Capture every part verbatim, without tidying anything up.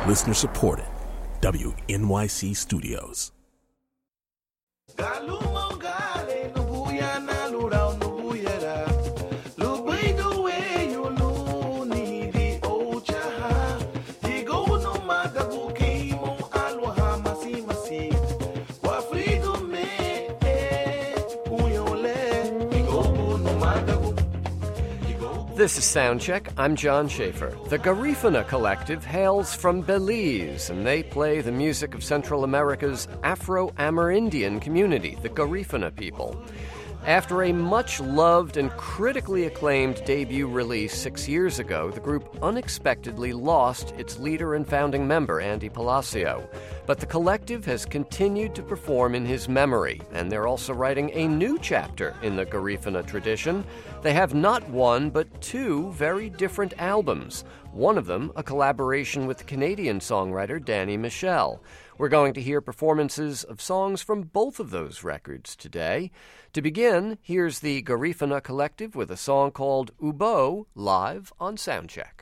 Listener supported. W N Y C Studios. This is Soundcheck. I'm John Schaefer. The Garifuna Collective hails from Belize, and they play the music of Central America's Afro-Amerindian community, the Garifuna people. After a much-loved and critically acclaimed debut release six years ago, the group unexpectedly lost its leader and founding member, Andy Palacio. But the collective has continued to perform in his memory, and they're also writing a new chapter in the Garifuna tradition. They have not one, but two very different albums. One of them, a collaboration with the Canadian songwriter Danny Michel. We're going to hear performances of songs from both of those records today. To begin, here's the Garifuna Collective with a song called Ubo, live on Soundcheck.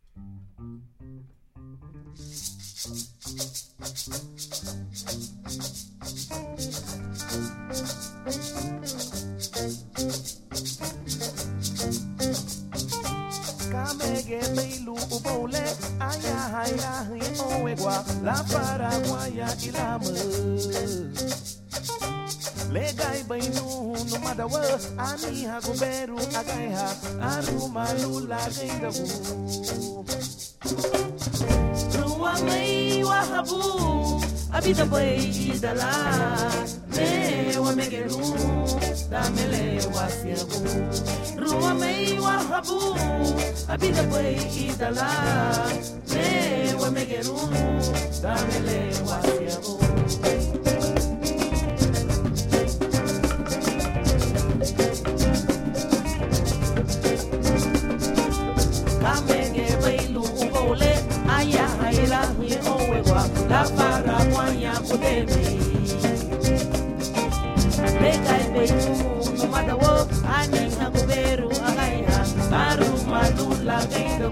Kamege meilu ubole aya haya oegwa la paraguaya ilama legai bainu no madawa ani haguberu agaiha aruma lula gaidabu ruwa mai wahabu abida bai idala ne wa megeru damele wasiabu ruwa mai wahabu abida bai idala ne wa megeru damele wasiabu kamege bailu ubole aya haila hi owewa la para kwanya kudemi lekai bailu no madawo ani hakuberu agaiha baru madula gaido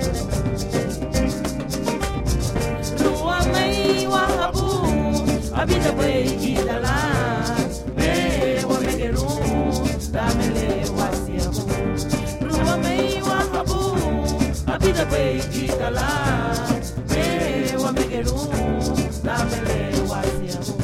ruwa mai wahabu abida bai idala me wa megeru damele wasiabu ruwa mai wahabu abida bai idala me wa megeru damele wasiabu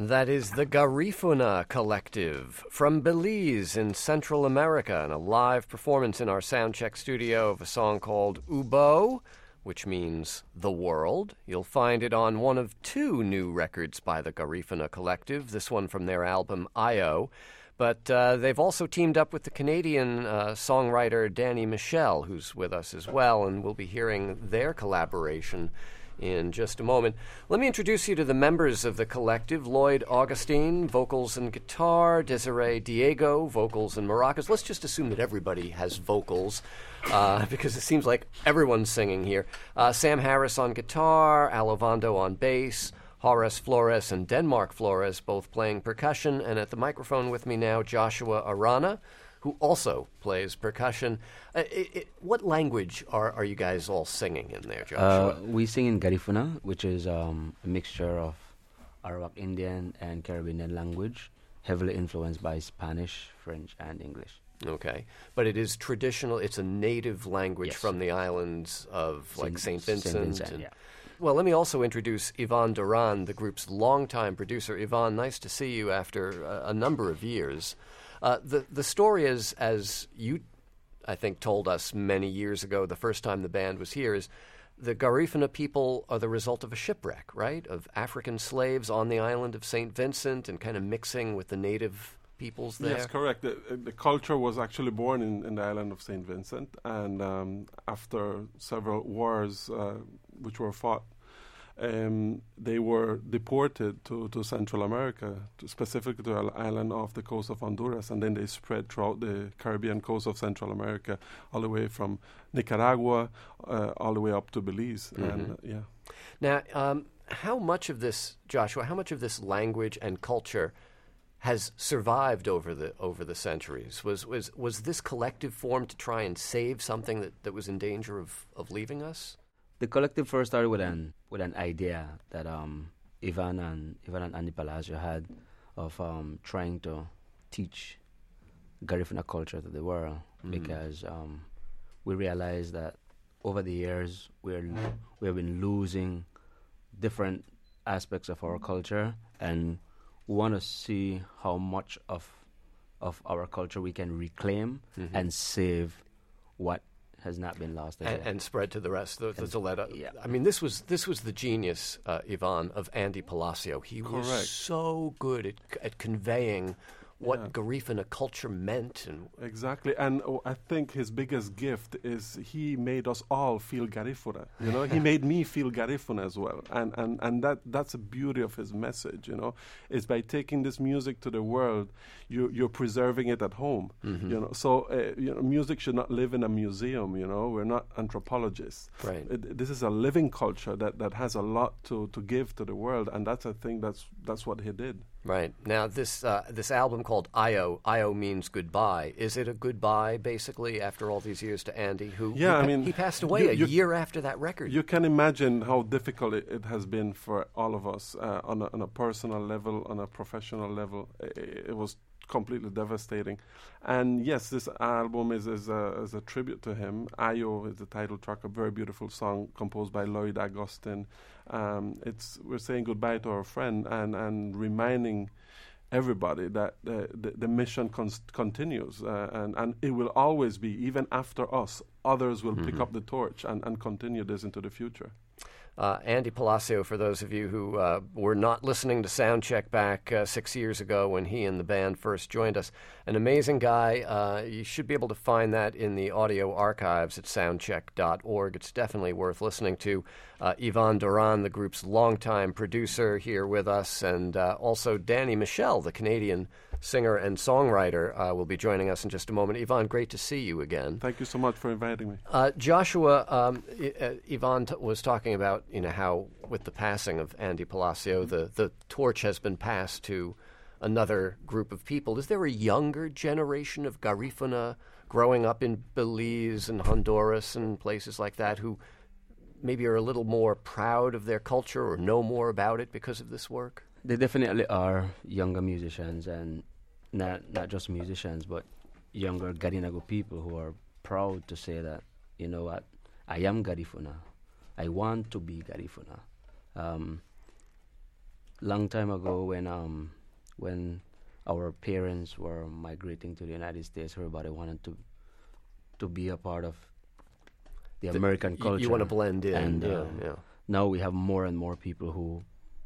That is the Garifuna Collective from Belize in Central America, and a live performance in our Soundcheck studio of a song called Ubo, which means the world. You'll find it on one of two new records by the Garifuna Collective, this one from their album Io. But uh, they've also teamed up with the Canadian uh, songwriter Danny Michel, who's with us as well, and we'll be hearing their collaboration in just a moment. Let me introduce you to the members of the collective. Lloyd Augustine, vocals and guitar. Desiree Diego, vocals and maracas. Let's just assume that everybody has vocals, uh, because it seems like everyone's singing here. Uh, Sam Harris on guitar, Alovando on bass, Horace Flores and Denmark Flores both playing percussion, and at the microphone with me now, Joshua Arana, who also plays percussion. Uh, it, it, what language are, are you guys all singing in there, Joshua? Uh, we sing in Garifuna, which is um, a mixture of Arawak Indian and Caribbean language, heavily influenced by Spanish, French, and English. Okay. But it is traditional, it's a native language Yes. from the islands of, like, Saint Saint Vincent. Vincent, and, yeah. Well, let me also introduce Yvonne Duran, the group's longtime producer. Yvonne, nice to see you after a, a number of years. Uh, the the story is, as you, I think, told us many years ago, the first time the band was here, is the Garifuna people are the result of a shipwreck, right, of African slaves on the island of Saint Vincent and kind of mixing with the native peoples there. Yes, correct. The, the culture was actually born in, in the island of Saint Vincent, and um, after several wars uh, which were fought, Um, they were deported to, to Central America, to specifically to an island off the coast of Honduras, and then they spread throughout the Caribbean coast of Central America, all the way from Nicaragua, uh, all the way up to Belize. Mm-hmm. And uh, yeah. Now, um, how much of this, Joshua, how much of this language and culture has survived over the over the centuries? Was was was this collective formed to try and save something that, that was in danger of, of leaving us? The collective first started with an with an idea that um, Ivan and Ivan and Andy Palacio had of um, trying to teach Garifuna culture to the world, mm-hmm. because um, we realized that over the years we're we have been losing different aspects of our culture, and we want to see how much of of our culture we can reclaim mm-hmm. and save what has not been lost and, and spread to the rest of the, the Zoleta. Yeah. I mean, this was this was the genius, uh, Yvonne, of Andy Palacio. He Correct. was so good at, at conveying what Yeah. Garifuna culture meant. And Exactly, and oh, I think his biggest gift is he made us all feel Garifuna. You know, he made me feel Garifuna as well, and and and that that's the beauty of his message. You know, is by taking this music to the world, you you're preserving it at home. Mm-hmm. You know, so uh, you know, music should not live in a museum. You know, we're not anthropologists. Right. It, this is a living culture that, that has a lot to, to give to the world, and that's I think that's that's what he did. Right. Now, this uh, this album called Io, Io means goodbye. Is it a goodbye, basically, after all these years to Andy, who, Yeah, who I pa- mean, he passed away you- a you- year after that record? You can imagine how difficult it, it has been for all of us uh, on, a, on a personal level, on a professional level. It, it was completely devastating. And yes, this album is, is, a, is a tribute to him. Io is the title track, a very beautiful song composed by Lloyd Augustine. Um, it's we're saying goodbye to our friend and, and reminding everybody that the, the, the mission cons- continues, uh, and, and it will always be, even after us, others will mm-hmm. pick up the torch and, and continue this into the future. Uh, Andy Palacio, for those of you who uh, were not listening to Soundcheck back uh, six years ago when he and the band first joined us, an amazing guy. Uh, you should be able to find that in the audio archives at soundcheck dot org. It's definitely worth listening to. Uh, Yvonne Duran, the group's longtime producer, here with us, and uh, also Danny Michel, the Canadian singer and songwriter, uh, will be joining us in just a moment. Yvonne, great to see you again. Thank you so much for inviting me. Uh, Joshua, um, I- uh, Yvonne t- was talking about, you know, how with the passing of Andy Palacio, the, the torch has been passed to another group of people. Is there a younger generation of Garifuna growing up in Belize and Honduras and places like that who maybe are a little more proud of their culture or know more about it because of this work? They definitely are younger musicians, and not not just musicians, but younger Garinago people who are proud to say that, you know what, I am Garifuna. I want to be Garifuna. Um, long time ago when um when our parents were migrating to the United States, everybody wanted to to be a part of the, the American y- culture. You want to blend in, and yeah, um, yeah. Now we have more and more people who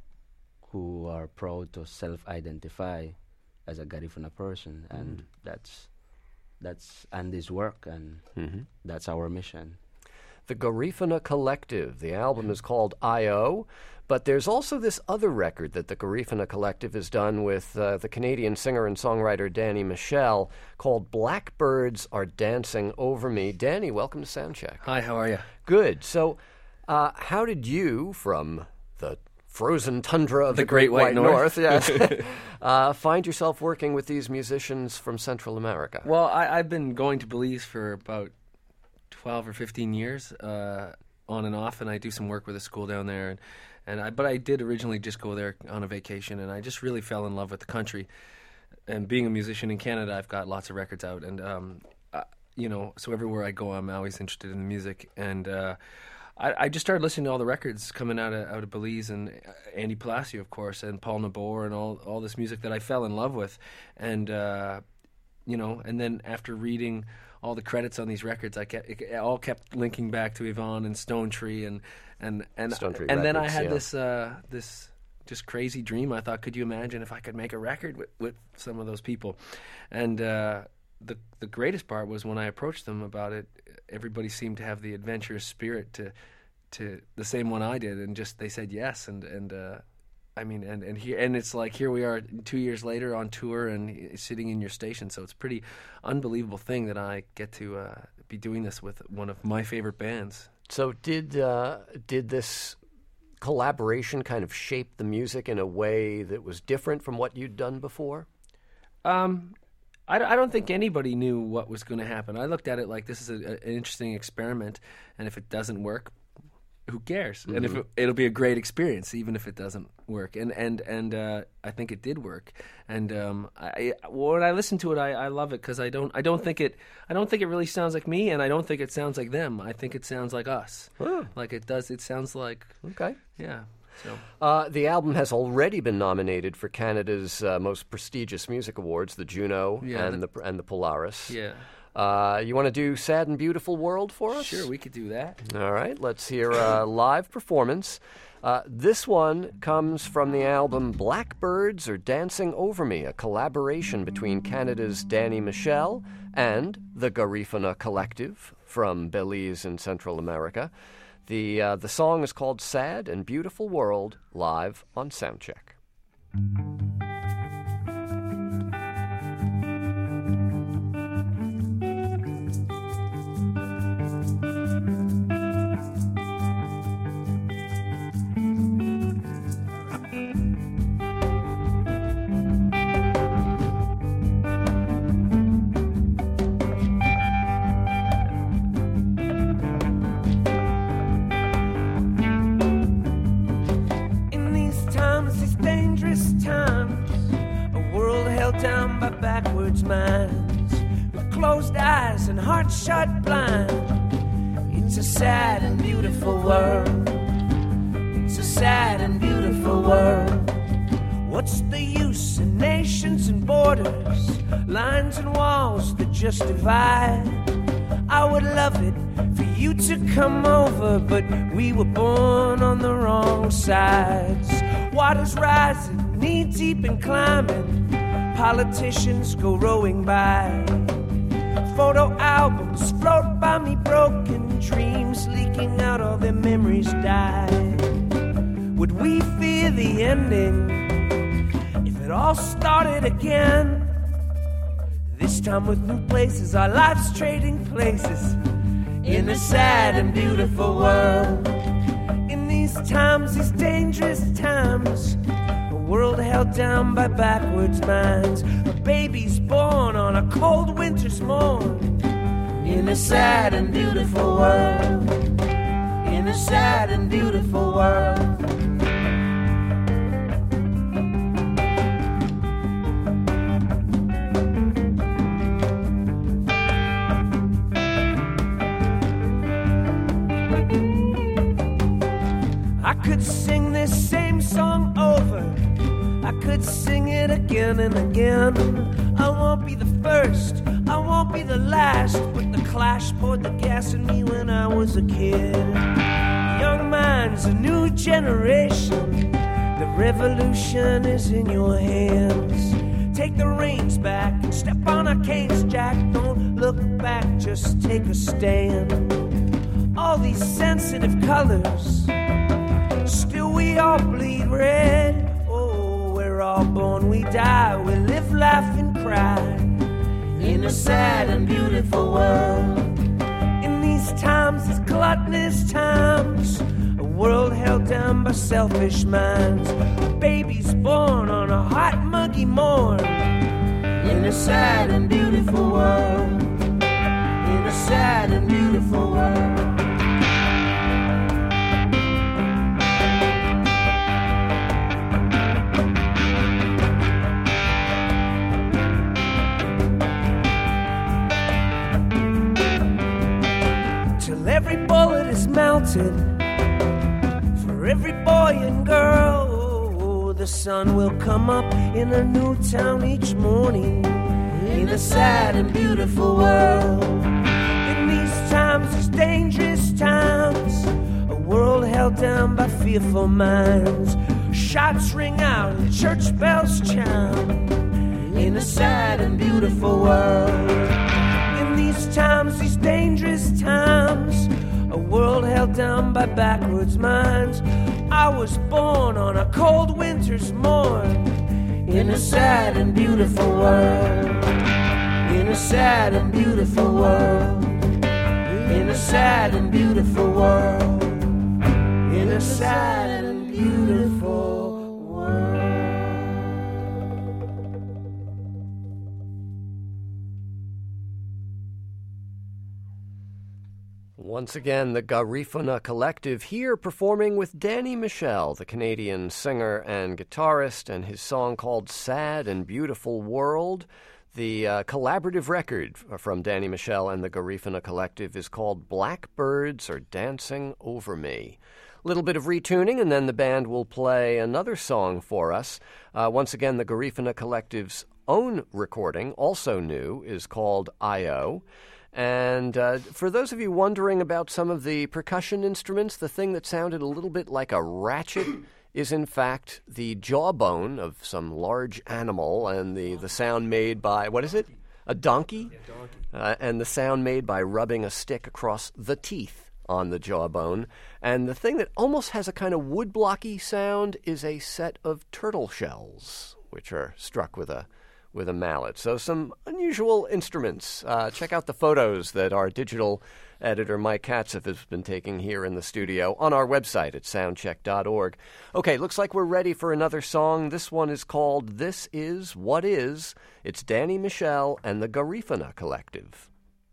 who are proud to self-identify as a Garifuna person, and Mm. that's that's Andy's work, and Mhm. that's our mission. The Garifuna Collective. The album is called I O, but there's also this other record that the Garifuna Collective has done with uh, the Canadian singer and songwriter Danny Michel called Blackbirds Are Dancing Over Me. Danny, welcome to Soundcheck. Hi, how are you? Good. So, uh, how did you, from the frozen tundra of the, The Great White North, North. yes, uh, find yourself working with these musicians from Central America? Well, I, I've been going to Belize for about twelve or fifteen years, uh, on and off, and I do some work with a school down there. And, and I, but I did originally just go there on a vacation, and I just really fell in love with the country. And being a musician in Canada, I've got lots of records out, and um, uh, you know, so everywhere I go, I'm always interested in the music. And uh, I, I just started listening to all the records coming out of out of Belize, and uh, Andy Palacio, of course, and Paul Nabor, and all all this music that I fell in love with. And uh, you know, and then after reading all the credits on these records, I kept it all kept linking back to Yvonne and Stone Tree, and and and Stone Tree and then I Records, had yeah. this uh, this just crazy dream. I thought, could you imagine if I could make a record with, with some of those people? And uh, the the greatest part was when I approached them about it. Everybody seemed to have the adventurous spirit to to the same one I did, and just they said yes. And and uh, I mean, and and here and it's like here we are two years later on tour and sitting in your station. So it's a pretty unbelievable thing that I get to uh, be doing this with one of my favorite bands. So did uh, did this collaboration kind of shape the music in a way that was different from what you'd done before? Um, I, d- I don't think anybody knew what was going to happen. I looked at it like this is a, a, an interesting experiment, and if it doesn't work, who cares? Mm-hmm. And if it, it'll be a great experience, even if it doesn't work. And and and uh, I think it did work. And um, I, when I listen to it, I, I love it because I don't I don't think it I don't think it really sounds like me, and I don't think it sounds like them. I think it sounds like us. Oh. Like it does. It sounds like Okay. yeah. So. Uh, the album has already been nominated for Canada's uh, most prestigious music awards, the Juno Yeah, and the, the- and the Polaris. Yeah. Uh, you want to do Sad and Beautiful World for us? Sure, we could do that. All right, let's hear a live performance. Uh, this one comes from the album Blackbirds Are Dancing Over Me, a collaboration between Canada's Danny Michel and the Garifuna Collective from Belize in Central America. The, uh, the song is called Sad and Beautiful World, live on Soundcheck. In these times, these dangerous times, a world held down by backwards minds, with closed eyes and hearts shut blind. It's a sad and beautiful world. It's a sad and beautiful world. What's the use in nations and borders, lines and walls that just divide? I would love it for you to come over, but we were born on the wrong sides. Waters rising, knee deep and climbing, politicians go rowing by. Photo albums float by me, broken dreams leaking out, all their memories die. Would we fear the ending if it all started again? This time with new places, our lives trading places in a sad and beautiful world. In these times, these dangerous times, a world held down by backwards minds, a baby's born on a cold winter's morn. In a sad and beautiful world. In a sad and beautiful world. I could sing this same song over could sing it again and again. I won't be the first, I won't be the last, but the Clash poured the gas in me when I was a kid. Young minds, a new generation, the revolution is in your hands. Take the reins back and step on our canes, Jack. Don't look back, just take a stand. All these sensitive colors, still we all bleed red. Oh, we're all born, we die, we live, laugh and cry in a sad and beautiful world. In these times, these gluttonous times, a world held down by selfish minds, babies born on a hot muggy morn. In a sad and beautiful world, in a sad and beautiful world. Till every bullet is melted, for every boy and girl, oh, the sun will come up in a new town each morning. In a sad and beautiful world. In these times, these dangerous times, a world held down by fearful minds. Shots ring out and church bells chime. In a sad and beautiful world. In these times, these dangerous times, a world held down by backwards minds. I was born on a cold winter's morn. In a sad and beautiful world. In a sad and beautiful world. In a sad and beautiful world. In a sad and beautiful world. Once again, the Garifuna Collective here performing with Danny Michel, the Canadian singer and guitarist, and his song called Sad and Beautiful World. The uh, collaborative record from Danny Michel and the Garifuna Collective is called Blackbirds Are Dancing Over Me. A little bit of retuning, and then the band will play another song for us. Uh, once again, the Garifuna Collective's own recording, also new, is called I O. And uh, for those of you wondering about some of the percussion instruments, the thing that sounded a little bit like a ratchet is in fact the jawbone of some large animal, and the, the sound made by, what is it? A donkey? Yeah, donkey. Uh, and the sound made by rubbing a stick across the teeth on the jawbone. And the thing that almost has a kind of woodblocky sound is a set of turtle shells, which are struck with a with a mallet. So some unusual instruments. Uh, check out the photos that our digital editor Mike Katzif has been taking here in the studio on our website at soundcheck dot org. Okay, looks like we're ready for another song. This one is called This Is What Is. It's Danny Michel and the Garifuna Collective.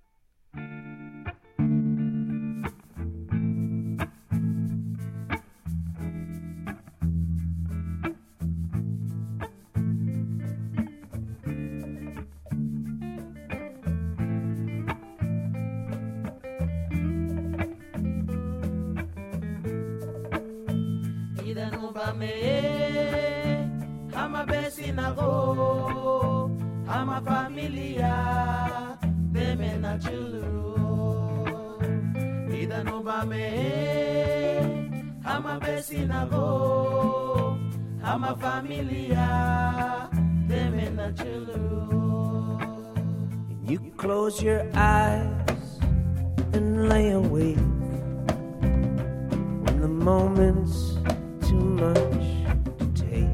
Ama besina go, ama familia, deme na chulu. Ida no ba me, ama besina go, ama familia, deme na chulu. You close your eyes and lay awake when the moment's too much to take.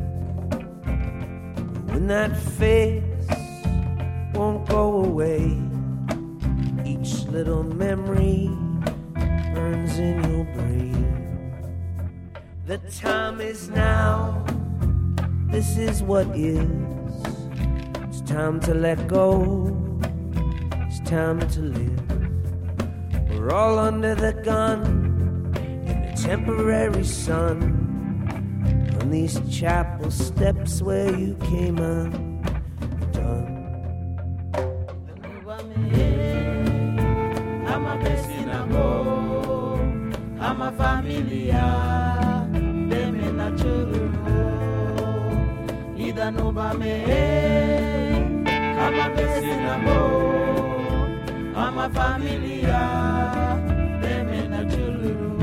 When that face won't go away, each little memory burns in your brain. The time is now, this is what is. It's time to let go, it's time to live. We're all under the gun in the temporary sun, on these chapel steps where you came undone. I'm a vecina go, I'm a familia, deme na churu. bame, kama besi na mo, ama familia, deme na chulu.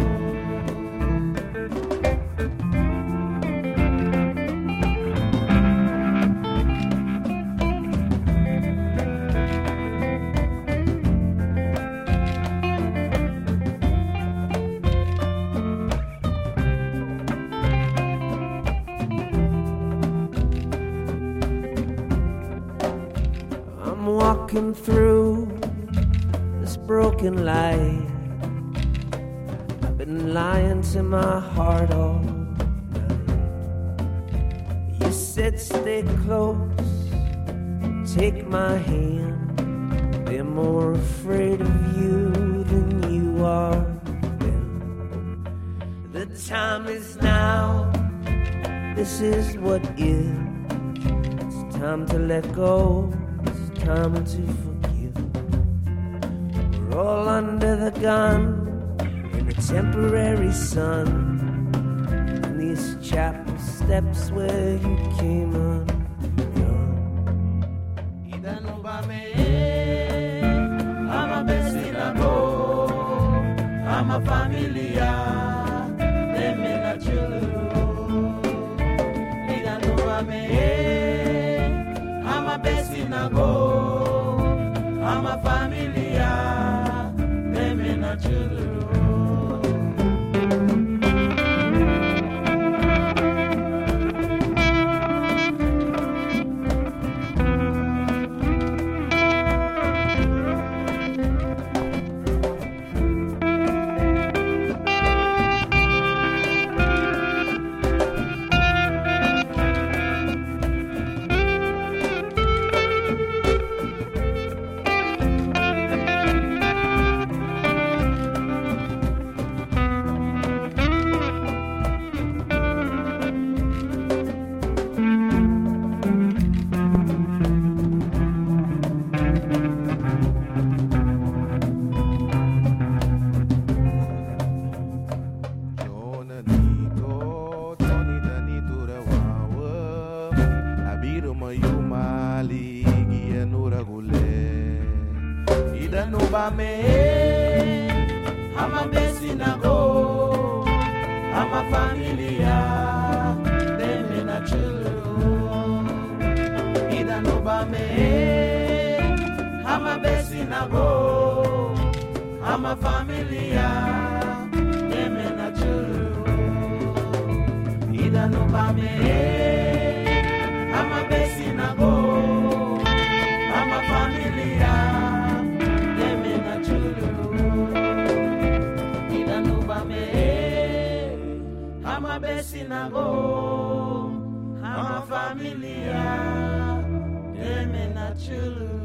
Walking through this broken light, I've been lying to my heart all night. You said stay close, take my hand. They're more afraid of you than you are them. The time is now, this is what is. It's time to let go, time to forgive. We're all under the gun in a temporary sun, in these chapel steps where you came undone. Idanu bame, ama besi na go, ama familia, deme na chulu. Idanu bame, ama besi na go, ama familia, deme na chulu. Ama besi na go, ama familia, deme na chulu. Ida no bame, ama besi na go, ama familia, deme na chulu. Ida no bame, ama besi na go, ama familia, deme na chulu. Ama besi na go, ama familia, deme na chulu.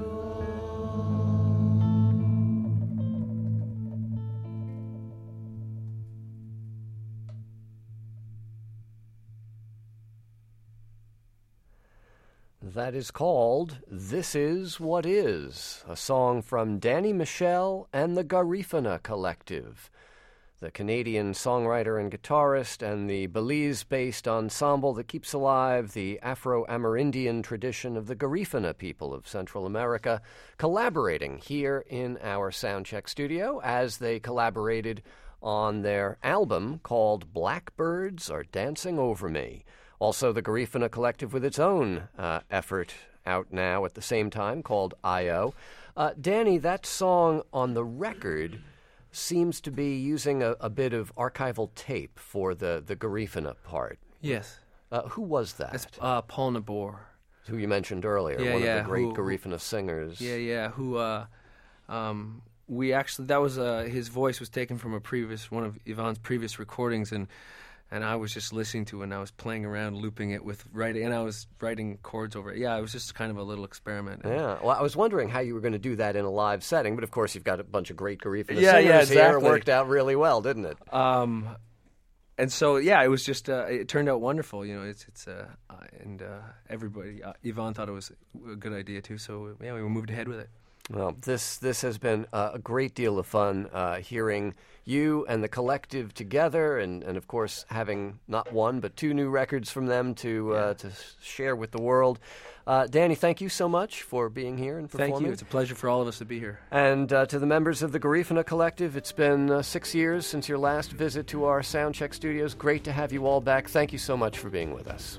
That is called This Is What Is, a song from Danny Michel and the Garifuna Collective, the Canadian songwriter and guitarist, and the Belize-based ensemble that keeps alive the Afro-Amerindian tradition of the Garifuna people of Central America, collaborating here in our Soundcheck studio as they collaborated on their album called Blackbirds Are Dancing Over Me. Also, the Garifuna Collective with its own uh, effort out now at the same time called I O. Uh, Danny, that song on the record seems to be using a, a bit of archival tape for the, the Garifuna part. Yes. Uh, who was that? That's uh, Paul Nabor. Who you mentioned earlier, yeah, one yeah, of the great who, Garifuna singers. Yeah, yeah, who, uh, um, we actually, that was, uh, his voice was taken from a previous, one of Yvonne's previous recordings, and and I was just listening to it, and I was playing around, looping it with writing, and I was writing chords over it. Yeah, it was just kind of a little experiment. Yeah, well, I was wondering how you were going to do that in a live setting, but of course you've got a bunch of great Garifuna yeah, singers yeah, exactly. here. It worked out really well, didn't it? Um, and so, yeah, it was just, uh, it turned out wonderful, you know, it's, it's, uh, uh and uh, everybody, uh, Yvonne thought it was a good idea too, so yeah, we moved ahead with it. Well, this this has been uh, a great deal of fun uh, hearing you and the collective together, and, and of course having not one but two new records from them to uh, to share with the world. Uh, Danny, thank you so much for being here and performing. Thank you. It's a pleasure for all of us to be here. And uh, to the members of the Garifuna Collective, it's been uh, six years since your last visit to our Soundcheck studios. Great to have you all back. Thank you so much for being with us.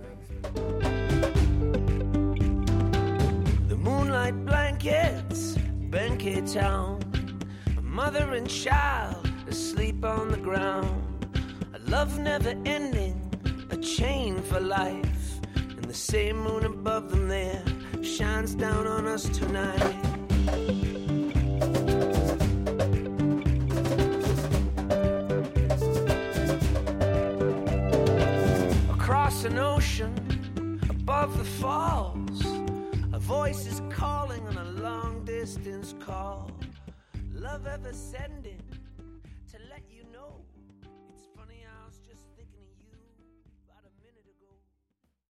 Moonlight blankets, Benkei town. A mother and child asleep on the ground. A love never ending, a chain for life. And the same moon above them there shines down on us tonight. Across an ocean, above the falls, a voice is calling on a long-distance call. Love ever sending to let you know. It's funny how it's just